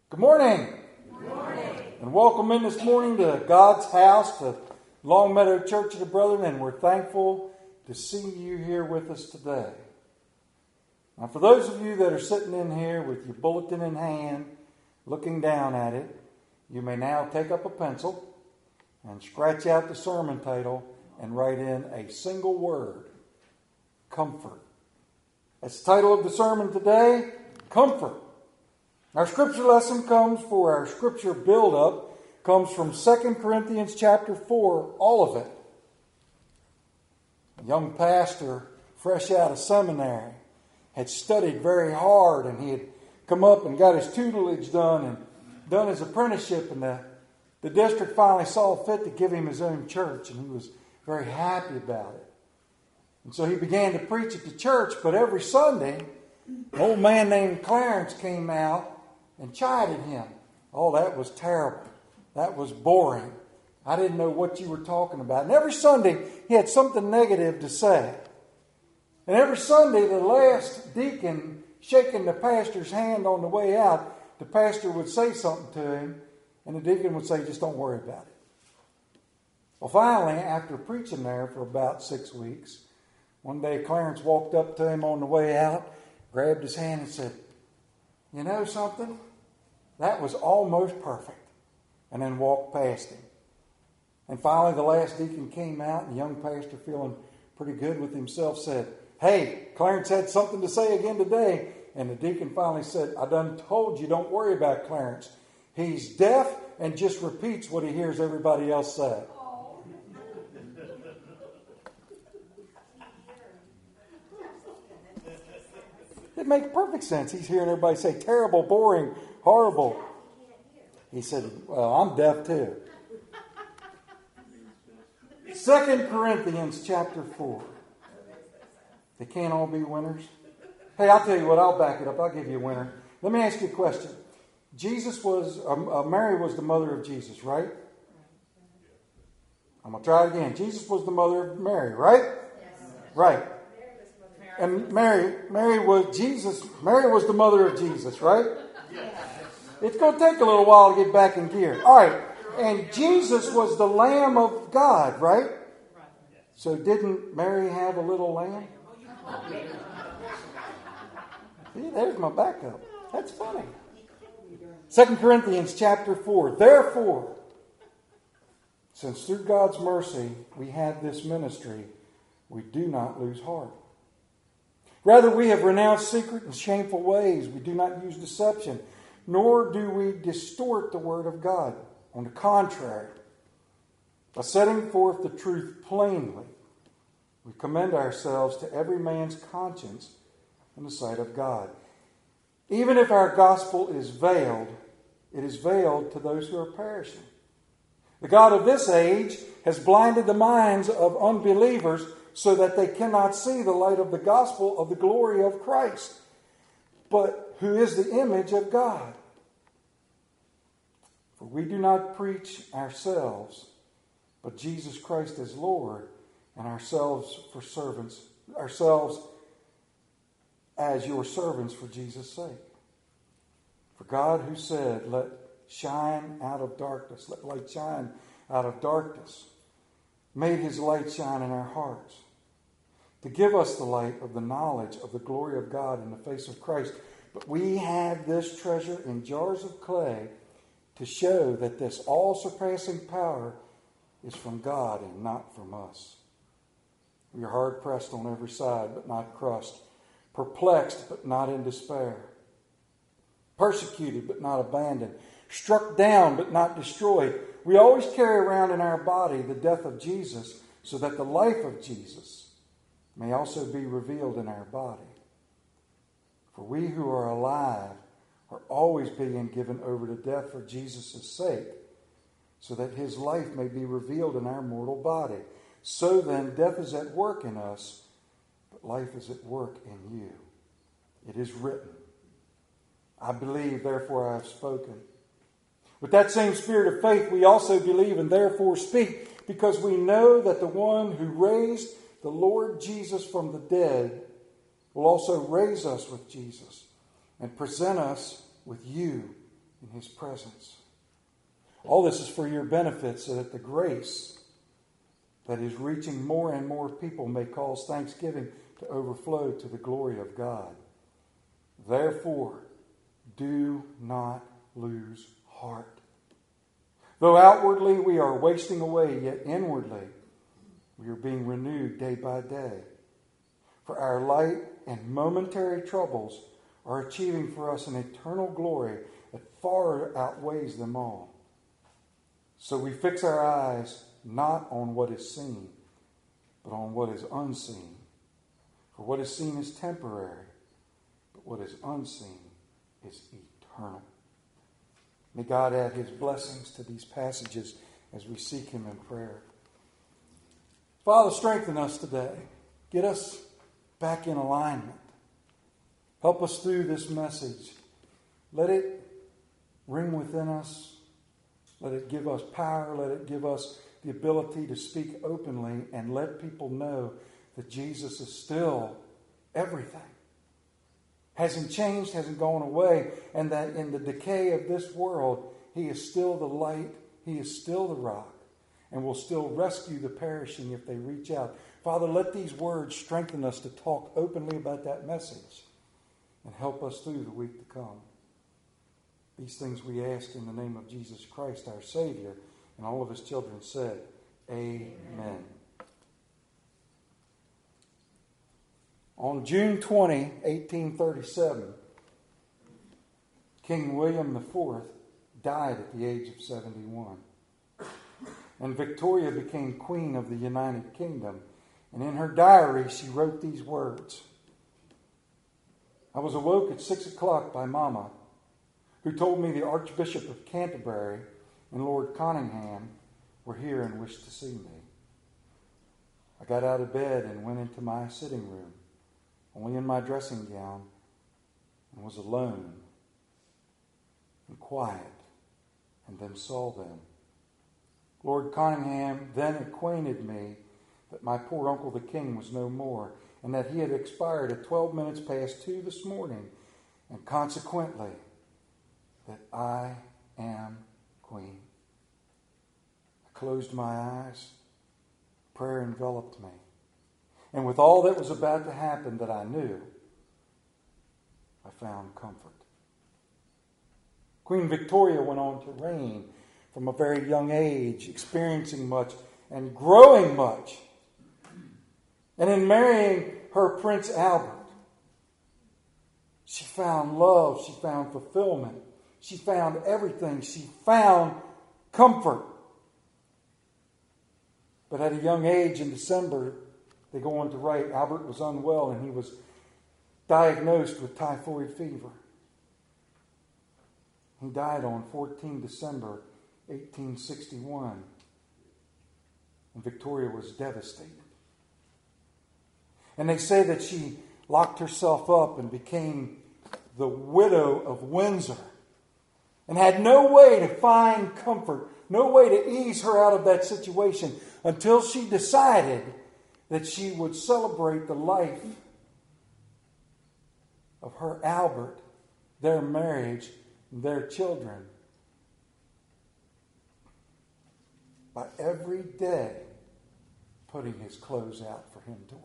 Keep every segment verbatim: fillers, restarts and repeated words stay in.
Good morning. Good morning. And welcome in this morning to God's house, to Longmeadow Church of the Brethren, and we're thankful to see you here with us today. Now, for those of you that are sitting in here with your bulletin in hand, looking down at it, you may now take up a pencil and scratch out the sermon title and write in a single word: comfort. That's the title of the sermon today: comfort. Our scripture lesson comes for our scripture build-up, comes from Second Corinthians chapter four, all of it. A young pastor, fresh out of seminary, had studied very hard, and he had come up and got his tutelage done and done his apprenticeship, and the, the district finally saw fit to give him his own church, and he was very happy about it. And so he began to preach at the church, but every Sunday, an old man named Clarence came out and chided him. Oh, that was terrible. That was boring. I didn't know what you were talking about. And every Sunday, he had something negative to say. And every Sunday, the last deacon shaking the pastor's hand on the way out, the pastor would say something to him, and the deacon would say, just don't worry about it. Well, finally, after preaching there for about six weeks, one day Clarence walked up to him on the way out, grabbed his hand and said, you know something? That was almost perfect. And then walked past him. And finally the last deacon came out, and the young pastor, feeling pretty good with himself, said, hey, Clarence had something to say again today. And the deacon finally said, I done told you, don't worry about Clarence. He's deaf and just repeats what he hears everybody else say. It makes perfect sense. He's hearing everybody say terrible, boring, horrible. He said, well, I'm deaf too. Second Corinthians chapter four. They can't all be winners. Hey, I'll tell you what, I'll back it up. I'll give you a winner. Let me ask you a question. Jesus was, uh, Mary was the mother of Jesus, right? I'm going to try it again. Jesus was the mother of Mary, right? Yes. Right. And Mary, Mary was Jesus. Mary was the mother of Jesus, right? Yes. It's going to take a little while to get back in gear. All right. And Jesus was the Lamb of God, right? So didn't Mary have a little lamb? See, there's my backup. That's funny. Second Corinthians chapter four. Therefore, since through God's mercy we have this ministry, we do not lose heart. Rather, we have renounced secret and shameful ways. We do not use deception, nor do we distort the word of God. On the contrary, by setting forth the truth plainly, we commend ourselves to every man's conscience in the sight of God. Even if our gospel is veiled, it is veiled to those who are perishing. The God of this age has blinded the minds of unbelievers so that they cannot see the light of the gospel of the glory of Christ, but who is the image of God. For we do not preach ourselves, but Jesus Christ as Lord, and ourselves for servants, ourselves as your servants for Jesus' sake. For God, who said, let shine out of darkness, let light shine out of darkness, made his light shine in our hearts, to give us the light of the knowledge of the glory of God in the face of Christ. But we have this treasure in jars of clay to show that this all-surpassing power is from God and not from us. We are hard-pressed on every side, but not crushed, perplexed, but not in despair, persecuted, but not abandoned, struck down, but not destroyed. We always carry around in our body the death of Jesus, so that the life of Jesus may also be revealed in our body. For we who are alive are always being given over to death for Jesus' sake, so that his life may be revealed in our mortal body. So then, death is at work in us, but life is at work in you. It is written, I believe, therefore I have spoken. With that same spirit of faith, we also believe and therefore speak, because we know that the one who raised the Lord Jesus from the dead will also raise us with Jesus and present us with you in His presence. All this is for your benefit, so that the grace that is reaching more and more people may cause thanksgiving to overflow to the glory of God. Therefore, do not lose heart. Though outwardly we are wasting away, yet inwardly we are being renewed day by day. For our light and momentary troubles are achieving for us an eternal glory that far outweighs them all. So we fix our eyes not on what is seen, but on what is unseen. For what is seen is temporary, but what is unseen is eternal. May God add His blessings to these passages as we seek Him in prayer. Father, strengthen us today. Get us back in alignment. Help us through this message. Let it ring within us. Let it give us power. Let it give us the ability to speak openly and let people know that Jesus is still everything. Hasn't changed, hasn't gone away, and that in the decay of this world, He is still the light, He is still the rock, and will still rescue the perishing if they reach out. Father, let these words strengthen us to talk openly about that message and help us through the week to come. These things we ask in the name of Jesus Christ, our Savior, and all of His children said, Amen. Amen. On June twentieth, eighteen thirty-seven, King William the Fourth died at the age of seventy-one. And Victoria became Queen of the United Kingdom. And in her diary, she wrote these words. I was awoke at six o'clock by Mama, who told me the Archbishop of Canterbury and Lord Conyngham were here and wished to see me. I got out of bed and went into my sitting room, only in my dressing gown, and was alone and quiet, and then saw them. Lord Conyngham then acquainted me that my poor uncle the king was no more, and that he had expired at twelve minutes past two this morning, and consequently that I am queen. I closed my eyes. Prayer enveloped me. And with all that was about to happen that I knew, I found comfort. Queen Victoria went on to reign from a very young age, experiencing much and growing much. And in marrying her Prince Albert, she found love, she found fulfillment, she found everything, she found comfort. But at a young age in December, they go on to write, Albert was unwell and he was diagnosed with typhoid fever. He died on the fourteenth of December, eighteen sixty-one. And Victoria was devastated. And they say that she locked herself up and became the widow of Windsor and had no way to find comfort, no way to ease her out of that situation until she decided that she would celebrate the life of her Albert, their marriage, and their children by every day putting his clothes out for him to wear.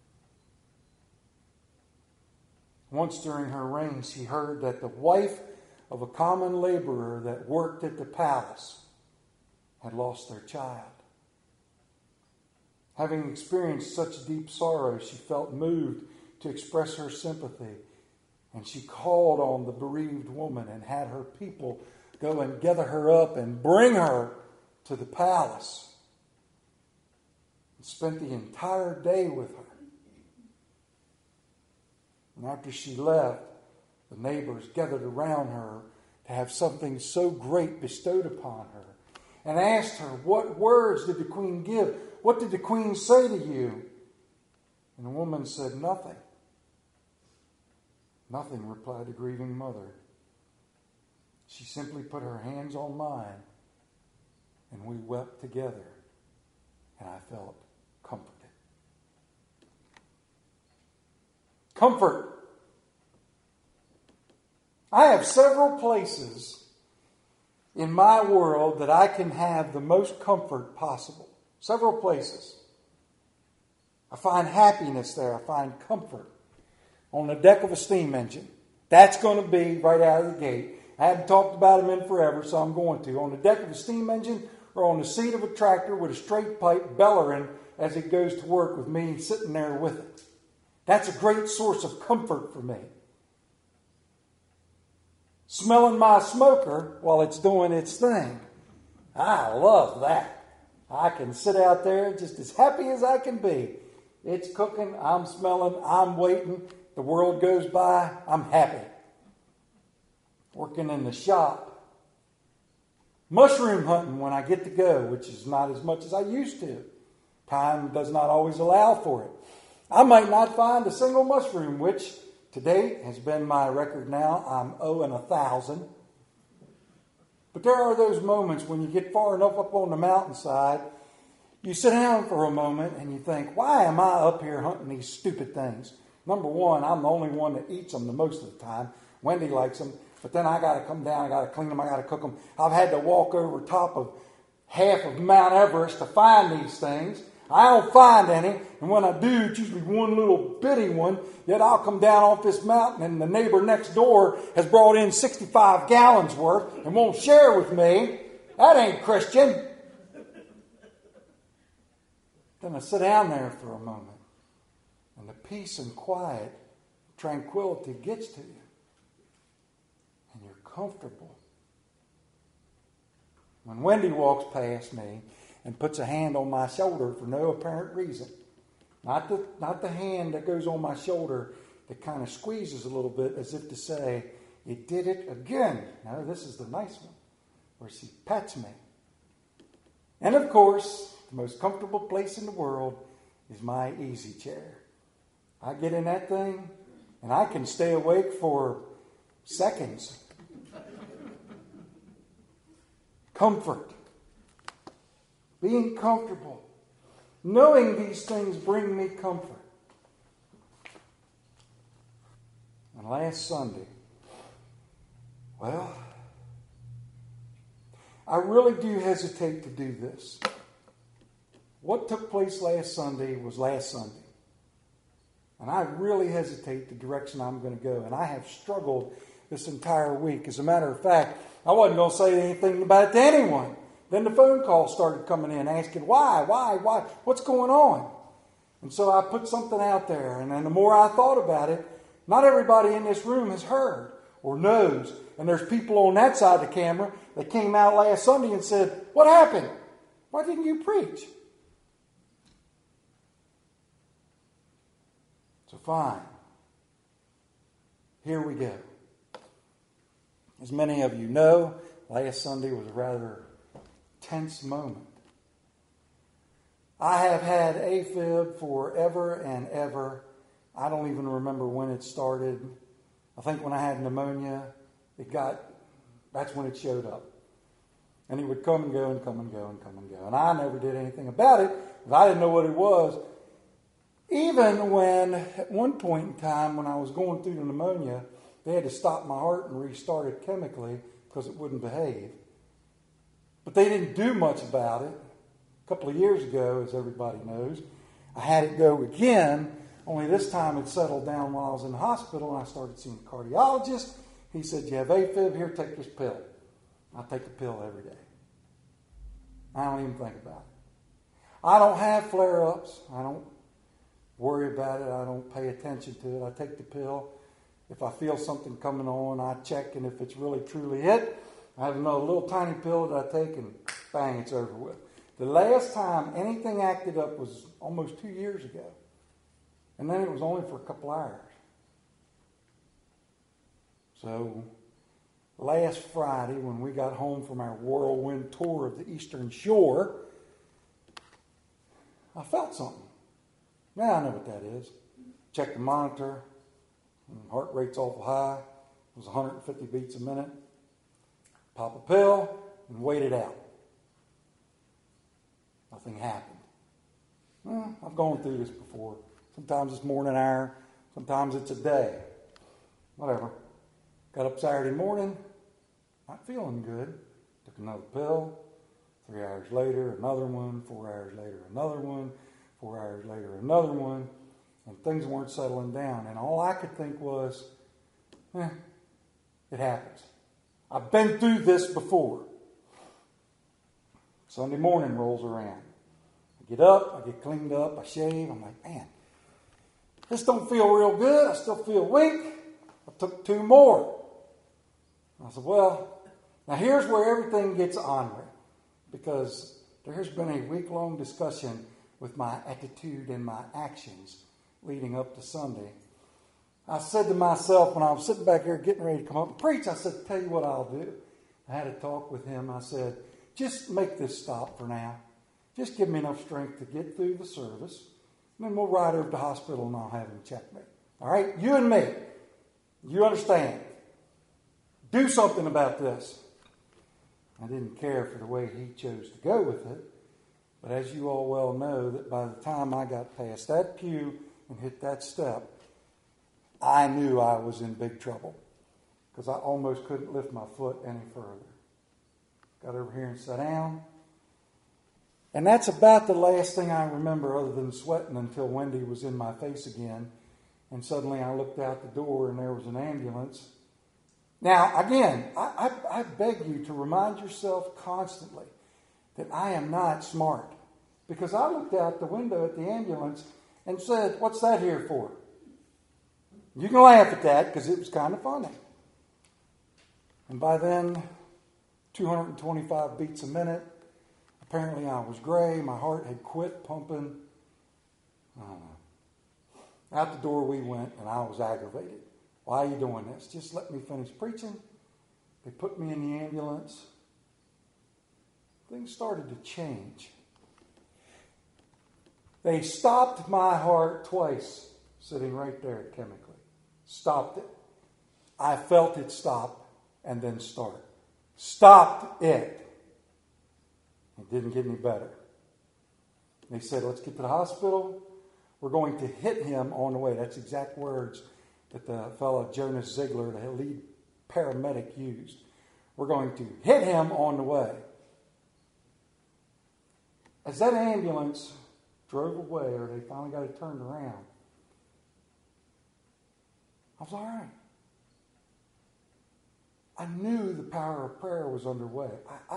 Once during her reign, she heard that the wife of a common laborer that worked at the palace had lost their child. Having experienced such deep sorrow, she felt moved to express her sympathy, and she called on the bereaved woman and had her people go and gather her up and bring her to the palace, and spent the entire day with her. And after she left, the neighbors gathered around her to have something so great bestowed upon her and asked her, what words did the queen give? What did the queen say to you? And the woman said, nothing. Nothing, replied the grieving mother. She simply put her hands on mine, and we wept together, and I felt comforted. Comfort. I have several places in my world that I can have the most comfort possible. Several places. I find happiness there. I find comfort. On the deck of a steam engine. That's going to be right out of the gate. I haven't talked about them in forever, so I'm going to. On the deck of a steam engine or on the seat of a tractor with a straight pipe bellowing as it goes to work with me sitting there with it. That's a great source of comfort for me. Smelling my smoker while it's doing its thing. I love that. I can sit out there just as happy as I can be. It's cooking, I'm smelling, I'm waiting. The world goes by, I'm happy. Working in the shop. Mushroom hunting when I get to go, which is not as much as I used to. Time does not always allow for it. I might not find a single mushroom, which to date has been my record now. I'm owing a thousand. But there are those moments when you get far enough up on the mountainside, you sit down for a moment and you think, why am I up here hunting these stupid things? Number one, I'm the only one that eats them the most of the time. Wendy likes them. But then I got to come down, I got to clean them, I got to cook them. I've had to walk over top of half of Mount Everest to find these things. I don't find any, and when I do, it's usually one little bitty one. Yet I'll come down off this mountain, and the neighbor next door has brought in sixty-five gallons worth and won't share with me. That ain't Christian. Then I sit down there for a moment, and the peace and quiet, tranquility gets to you. And you're comfortable. When Wendy walks past me and puts a hand on my shoulder for no apparent reason, not the, not the hand that goes on my shoulder that kind of squeezes a little bit as if to say, you did it again. No, this is the nice one, where she pats me. And of course, the most comfortable place in the world is my easy chair. I get in that thing and I can stay awake for seconds. Comfort. Being comfortable. Knowing these things bring me comfort. And last Sunday, well, I really do hesitate to do this. What took place last Sunday was last Sunday. And I really hesitate the direction I'm going to go. And I have struggled this entire week. As a matter of fact, I wasn't going to say anything about it to anyone. Then the phone calls started coming in asking, why, why, why, what's going on? And so I put something out there. And then the more I thought about it, not everybody in this room has heard or knows. And there's people on that side of the camera that came out last Sunday and said, what happened? Why didn't you preach? So fine. Here we go. As many of you know, last Sunday was a rather tense moment. I have had AFib forever and ever. I don't even remember when it started. I think when I had pneumonia, it got, that's when it showed up. And it would come and go and come and go and come and go. And I never did anything about it because I didn't know what it was. Even when, at one point in time, when I was going through the pneumonia, they had to stop my heart and restart it chemically because it wouldn't behave. But they didn't do much about it. A couple of years ago, as everybody knows, I had it go again, only this time it settled down while I was in the hospital, and I started seeing a cardiologist. He said, you have AFib, here, take this pill. I take the pill every day. I don't even think about it. I don't have flare-ups. I don't worry about it. I don't pay attention to it. I take the pill. If I feel something coming on, I check, and if it's really truly it, I have another little tiny pill that I take, and bang, it's over with. The last time anything acted up was almost two years ago. And then it was only for a couple hours. So, last Friday, when we got home from our whirlwind tour of the Eastern Shore, I felt something. Now I know what that is. Checked the monitor. Heart rate's awful high. It was one hundred fifty beats a minute. Pop a pill and wait it out. Nothing happened. Well, I've gone through this before. Sometimes it's more than an hour. Sometimes it's a day. Whatever. Got up Saturday morning. Not feeling good. Took another pill. Three hours later, another one. Four hours later, another one. Four hours later, another one. And things weren't settling down. And all I could think was, eh, it happens. I've been through this before. Sunday morning rolls around. I get up, I get cleaned up, I shave. I'm like, man, this don't feel real good. I still feel weak. I took two more. I said, well, now here's where everything gets ornery, because there has been a week-long discussion with my attitude and my actions leading up to Sunday. I said to myself when I was sitting back here getting ready to come up and preach, I said, tell you what I'll do. I had a talk with him. I said, just make this stop for now. Just give me enough strength to get through the service. And then we'll ride over to the hospital and I'll have him check me. All right? You and me. You understand. Do something about this. I didn't care for the way he chose to go with it. But as you all well know, that by the time I got past that pew and hit that step, I knew I was in big trouble. Because I almost couldn't lift my foot any further. Got over here and sat down. And that's about the last thing I remember other than sweating until Wendy was in my face again. And suddenly I looked out the door and there was an ambulance. Now, again, I, I, I beg you to remind yourself constantly that I am not smart. Because I looked out the window at the ambulance and said, what's that here for? You can laugh at that because it was kind of funny. And by then, two hundred twenty-five beats a minute. Apparently I was gray. My heart had quit pumping. I don't know. Out the door we went, and I was aggravated. Why are you doing this? Just let me finish preaching. They put me in the ambulance. Things started to change. They stopped my heart twice, sitting right there chemically. Stopped it. I felt it stop and then start. Stopped it. It didn't get any better. They said, let's get to the hospital. We're going to hit him on the way. That's exact words that the fellow Jonas Ziegler, the lead paramedic, used. We're going to hit him on the way. As that ambulance drove away, or they finally got it turned around, I was all right. I knew the power of prayer was underway. I, I,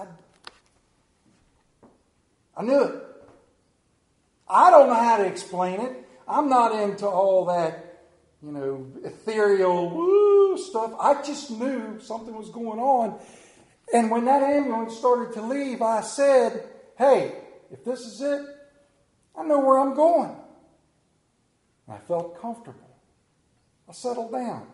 I knew it. I don't know how to explain it. I'm not into all that, you know, ethereal woo stuff. I just knew something was going on. And when that ambulance started to leave, I said, hey, if this is it, I know where I'm going. And I felt comfortable. I settled down.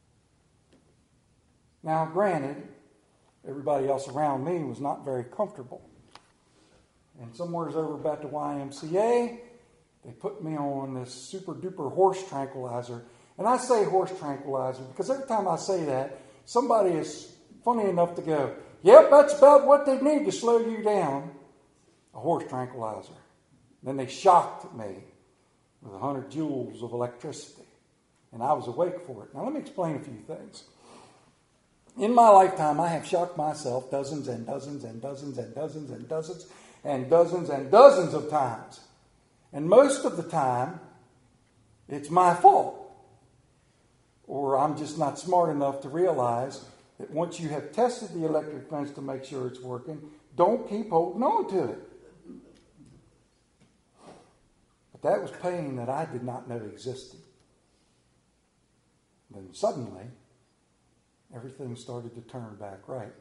Now, granted, everybody else around me was not very comfortable. And somewhere's over about the Y M C A, they put me on this super duper horse tranquilizer. And I say horse tranquilizer because every time I say that, somebody is funny enough to go, yep, that's about what they need to slow you down. A horse tranquilizer. Then they shocked me with one hundred joules of electricity. And I was awake for it. Now let me explain a few things. In my lifetime, I have shocked myself dozens and dozens and dozens and dozens and dozens and dozens and dozens of times. And most of the time, it's my fault. Or I'm just not smart enough to realize that once you have tested the electric fence to make sure it's working, don't keep holding on to it. But that was pain that I did not know existed. Then suddenly, everything started to turn back right.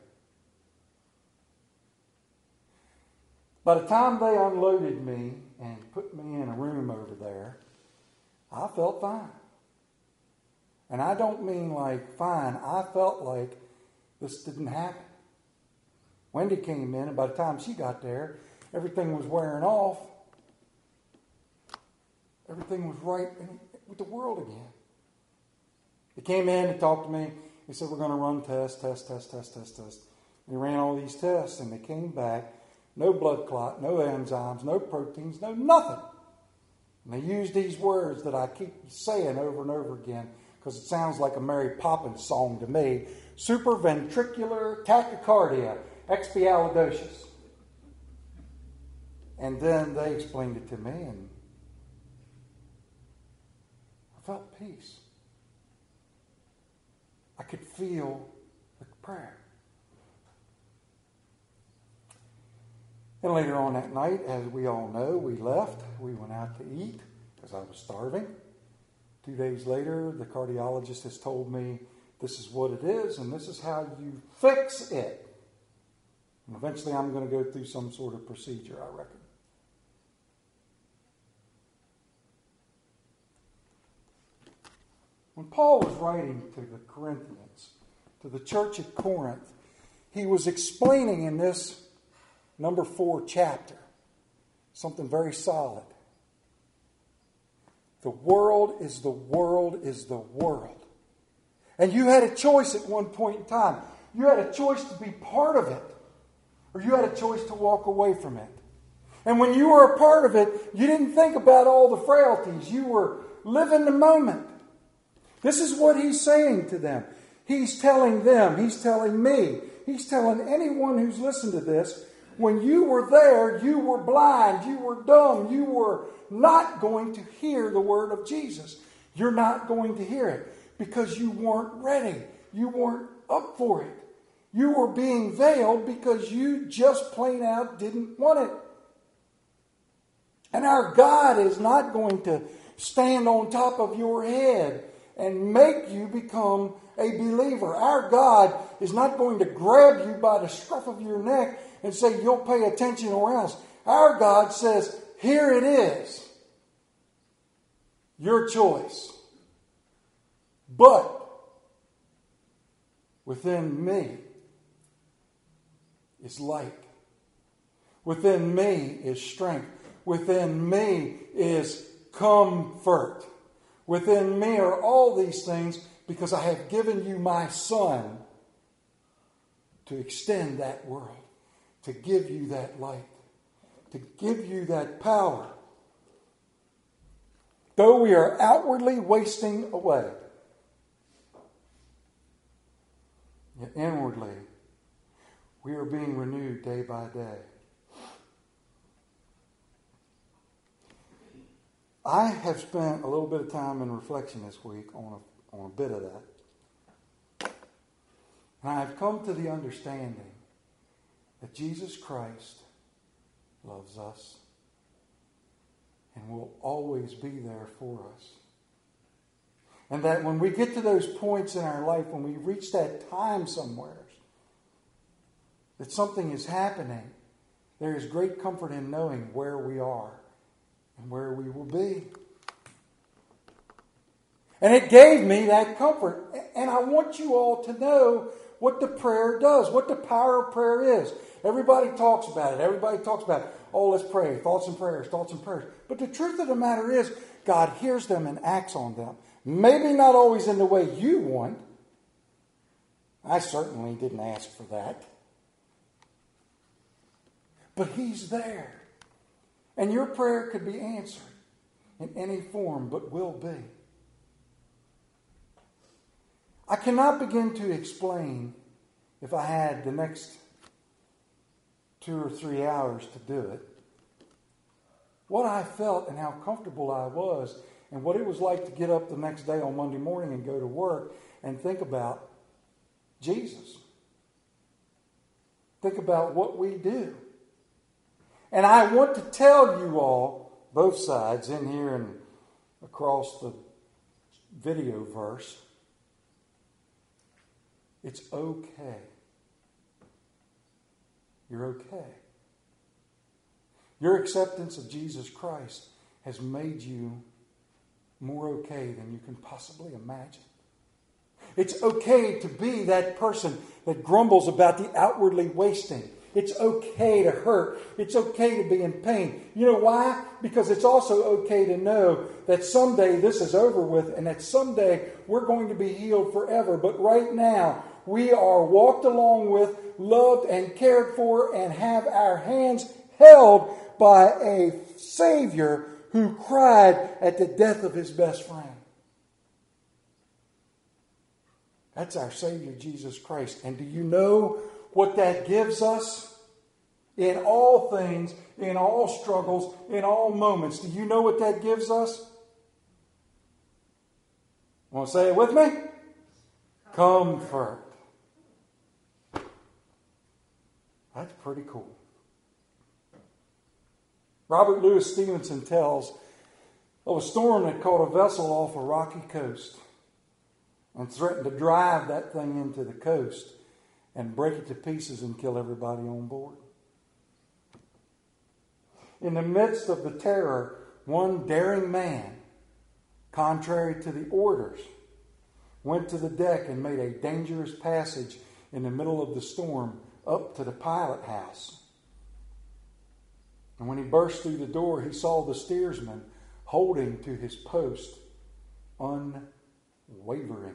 By the time they unloaded me and put me in a room over there, I felt fine. And I don't mean like fine. I felt like this didn't happen. Wendy came in, and by the time she got there, everything was wearing off. Everything was right with the world again. They came in and talked to me. They said, we're going to run tests, test, test, test, test, test. They ran all these tests, and they came back. No blood clot, no enzymes, no proteins, no nothing. And they used these words that I keep saying over and over again because it sounds like a Mary Poppins song to me. Supraventricular tachycardia. expialidocious. And then they explained it to me, and I felt peace. I could feel the prayer. And later on that night, as we all know, we left. We went out to eat because I was starving. Two days later, the cardiologist has told me this is what it is and this is how you fix it. And eventually I'm going to go through some sort of procedure, I reckon. When Paul was writing to the Corinthians, to the church at Corinth, he was explaining in this number four chapter something very solid. The world is the world is the world. And you had a choice at one point in time. You had a choice to be part of it, or you had a choice to walk away from it. And when you were a part of it, you didn't think about all the frailties. You were living the moment. This is what he's saying to them. He's telling them, he's telling me, he's telling anyone who's listened to this, when you were there, you were blind, you were dumb, you were not going to hear the word of Jesus. You're not going to hear it because you weren't ready. You weren't up for it. You were being veiled because you just plain out didn't want it. And our God is not going to stand on top of your head and make you become a believer. Our God is not going to grab you by the scruff of your neck and say, you'll pay attention or else. Our God says, here it is. Your choice. But within me is light. Within me is strength. Within me is comfort. Within me are all these things because I have given you my Son to extend that world, to give you that light, to give you that power. Though we are outwardly wasting away, yet inwardly we are being renewed day by day. I have spent a little bit of time in reflection this week on a, on a bit of that. And I've come to the understanding that Jesus Christ loves us and will always be there for us. And that when we get to those points in our life, when we reach that time somewhere, that something is happening, there is great comfort in knowing where we are and where we will be. And it gave me that comfort. And I want you all to know what the prayer does, what the power of prayer is. Everybody talks about it. Everybody talks about it. Oh, let's pray. Thoughts and prayers, thoughts and prayers. But the truth of the matter is, God hears them and acts on them. Maybe not always in the way you want. I certainly didn't ask for that. But He's there. And your prayer could be answered in any form, but will be. I cannot begin to explain, if I had the next two or three hours to do it, what I felt and how comfortable I was and what it was like to get up the next day on Monday morning and go to work and think about Jesus. Think about what we do. And I want to tell you all, both sides, in here and across the video verse, it's okay. You're okay. Your acceptance of Jesus Christ has made you more okay than you can possibly imagine. It's okay to be that person that grumbles about the outwardly wasting. It's okay to hurt. It's okay to be in pain. You know why? Because it's also okay to know that someday this is over with and that someday we're going to be healed forever. But right now, we are walked along with, loved and cared for, and have our hands held by a Savior who cried at the death of His best friend. That's our Savior, Jesus Christ. And do you know what that gives us? In all things, in all struggles, in all moments. Do you know what that gives us? Want to say it with me? Comfort. That's pretty cool. Robert Louis Stevenson tells of a storm that caught a vessel off a rocky coast and threatened to drive that thing into the coast and break it to pieces and kill everybody on board. In the midst of the terror, one daring man, contrary to the orders, went to the deck and made a dangerous passage in the middle of the storm up to the pilot house. And when he burst through the door, he saw the steersman holding to his post unwaveringly.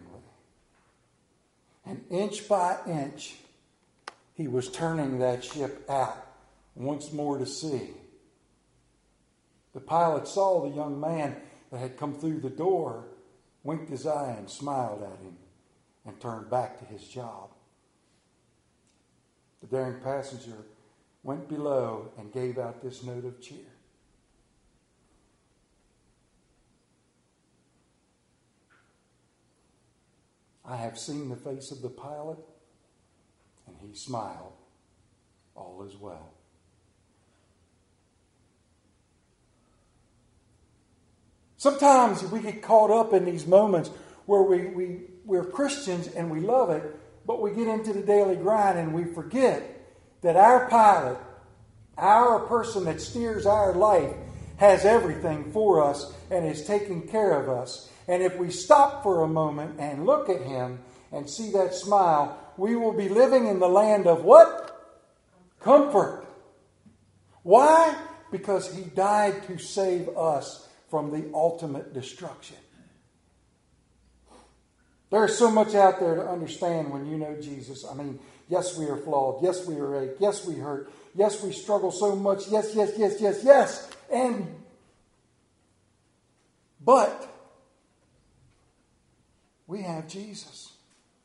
And inch by inch, he was turning that ship out once more to sea. The pilot saw the young man that had come through the door, winked his eye and smiled at him, and turned back to his job. The daring passenger went below and gave out this note of cheer. I have seen the face of the pilot, and he smiled. All is well. Sometimes we get caught up in these moments where we, we, we're Christians and we love it, but we get into the daily grind and we forget that our pilot, our person that steers our life, has everything for us and is taking care of us. And if we stop for a moment and look at him and see that smile, we will be living in the land of what? Comfort. Why? Because he died to save us from the ultimate destruction. There's so much out there to understand when you know Jesus. I mean, yes, we are flawed. Yes, we are ache. Yes, we hurt. Yes, we struggle so much. Yes, yes, yes, yes, yes. And, but, we have Jesus.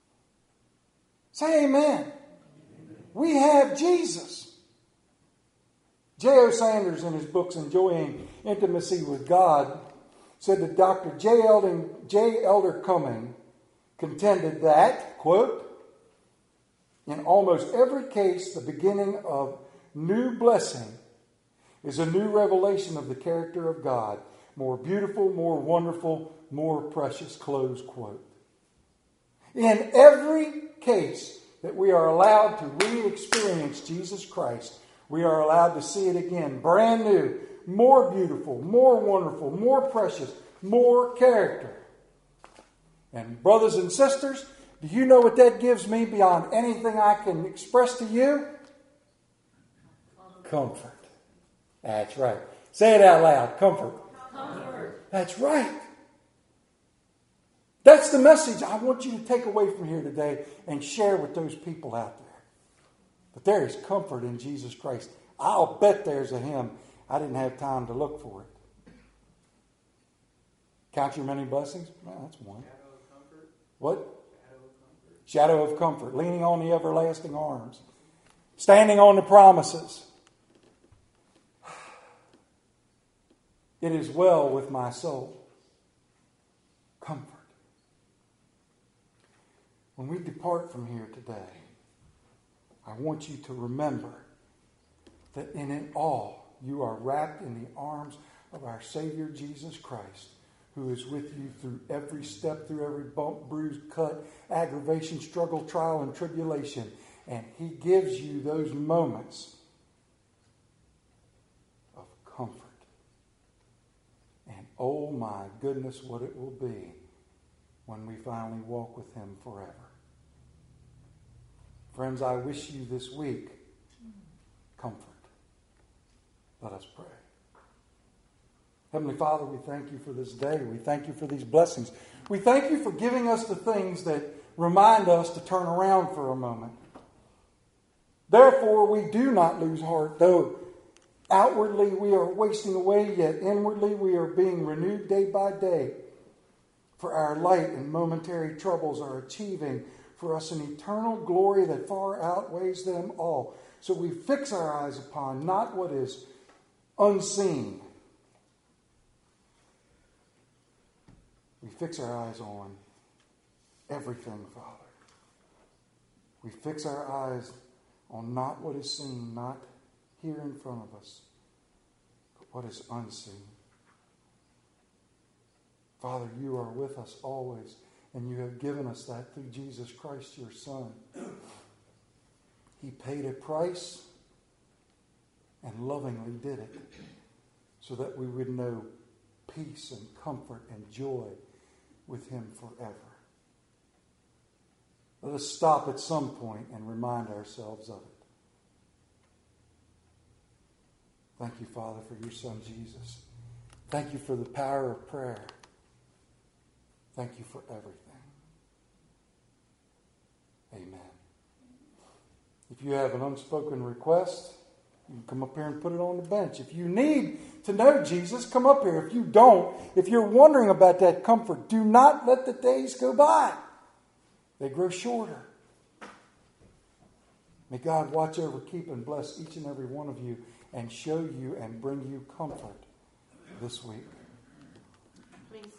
Say amen. Amen. We have Jesus. J O Sanders, in his books Enjoying Intimacy with God, said that Doctor J. Elder, J. Elder Cumming contended that, quote, in almost every case, the beginning of new blessing is a new revelation of the character of God, more beautiful, more wonderful, more precious, close quote. In every case that we are allowed to re-experience Jesus Christ, we are allowed to see it again, brand new, more beautiful, more wonderful, more precious, more character. And brothers and sisters, do you know what that gives me beyond anything I can express to you? Comfort. That's right. Say it out loud. Comfort. Comfort. That's right. That's the message I want you to take away from here today and share with those people out there. But there is comfort in Jesus Christ. I'll bet there's a hymn. I didn't have time to look for it. Count your many blessings? Well, that's one. Shadow of comfort. What? Shadow of comfort. Shadow of comfort. Leaning on the everlasting arms. Standing on the promises. It is well with my soul. Comfort. When we depart from here today, I want you to remember that in it all, you are wrapped in the arms of our Savior Jesus Christ, who is with you through every step, through every bump, bruise, cut, aggravation, struggle, trial, and tribulation. And He gives you those moments of comfort. And oh my goodness, what it will be when we finally walk with Him forever. Friends, I wish you this week comfort. Let us pray. Heavenly Father, we thank you for this day. We thank you for these blessings. We thank you for giving us the things that remind us to turn around for a moment. Therefore, we do not lose heart, though outwardly we are wasting away, yet inwardly we are being renewed day by day. For our light and momentary troubles are achieving for us an eternal glory that far outweighs them all. So we fix our eyes upon not what is unseen. We fix our eyes on everything, Father. We fix our eyes on not what is seen, not here in front of us, but what is unseen. Father, you are with us always, and you have given us that through Jesus Christ, your Son. He paid a price and lovingly did it so that we would know peace and comfort and joy with him forever. Let us stop at some point and remind ourselves of it. Thank you, Father, for your Son, Jesus. Thank you for the power of prayer. Thank you for everything. Amen. If you have an unspoken request, you can come up here and put it on the bench. If you need to know Jesus, come up here. If you don't, if you're wondering about that comfort, do not let the days go by. They grow shorter. May God watch over, keep, and bless each and every one of you and show you and bring you comfort this week. Please.